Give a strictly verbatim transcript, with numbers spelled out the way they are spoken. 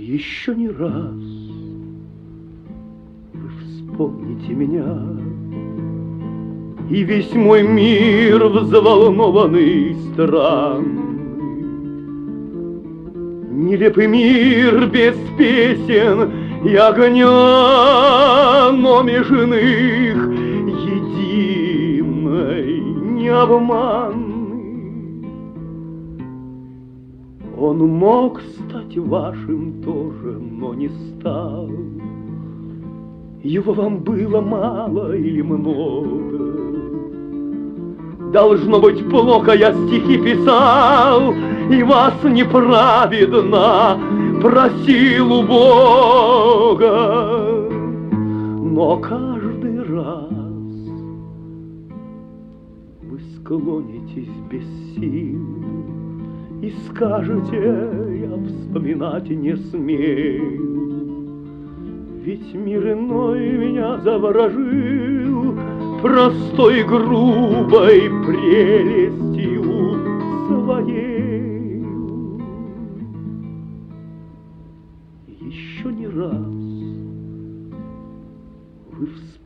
Еще не раз вы вспомните меня, и весь мой мир взволнованный странный. Нелепый мир без песен и огня, но меж иных единой, необманный. Он мог стать вашим тоже, но не стал. Его вам было мало или много? Должно быть, плохо я стихи писал, и вас неправедно просил у Бога. Но каждый раз вы склонитесь без сил и скажете: я вспоминать не смею. Ведь мир иной меня заворожил простой грубой прелестью своей. Еще не раз вы вспомните